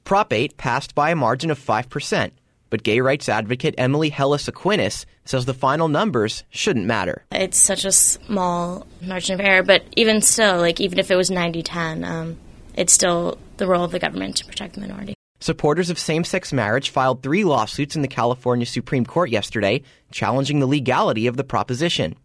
Prop 8 passed by a margin of 5%, but gay rights advocate Emily Hellis Aquinas says the final numbers shouldn't matter. It's such a small margin of error, but even still, even if it was 90-10, it's still the role of the government to protect the minority. Supporters of same-sex marriage filed 3 lawsuits in the California Supreme Court yesterday, challenging the legality of the proposition.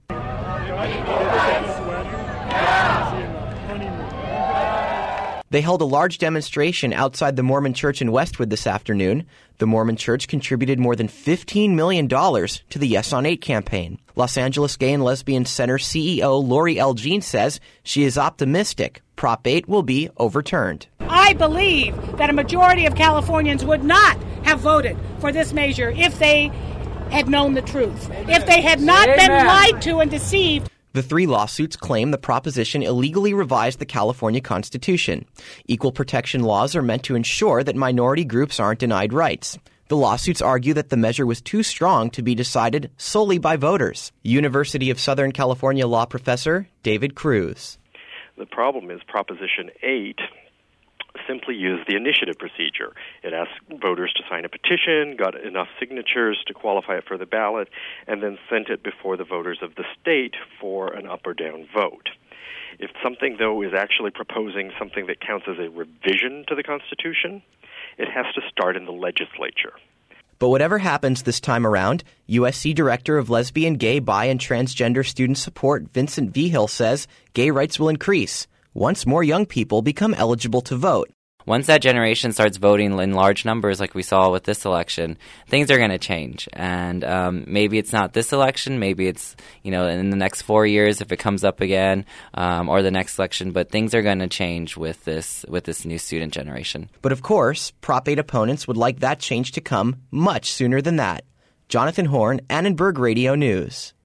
They held a large demonstration outside the Mormon Church in Westwood this afternoon. The Mormon Church contributed more than $15 million to the Yes on 8 campaign. Los Angeles Gay and Lesbian Center CEO Lori L. Jean says she is optimistic Prop 8 will be overturned. I believe that a majority of Californians would not have voted for this measure if they had known the truth, if they had not been lied to and deceived. The 3 lawsuits claim the proposition illegally revised the California Constitution. Equal protection laws are meant to ensure that minority groups aren't denied rights. The lawsuits argue that the measure was too strong to be decided solely by voters. University of Southern California law professor David Cruz. The problem is Proposition 8 simply used the initiative procedure. It asked voters to sign a petition, got enough signatures to qualify it for the ballot, and then sent it before the voters of the state for an up or down vote. If something, though, is actually proposing something that counts as a revision to the Constitution, it has to start in the legislature. But whatever happens this time around, USC Director of Lesbian, Gay, Bi, and Transgender Student Support Vincent Vigil says gay rights will increase once more young people become eligible to vote. Once that generation starts voting in large numbers like we saw with this election, things are going to change. And maybe it's not this election, maybe it's, in the next 4 years if it comes up again, or the next election, but things are going to change with this new student generation. But of course, Prop 8 opponents would like that change to come much sooner than that. Jonathan Horn, Annenberg Radio News.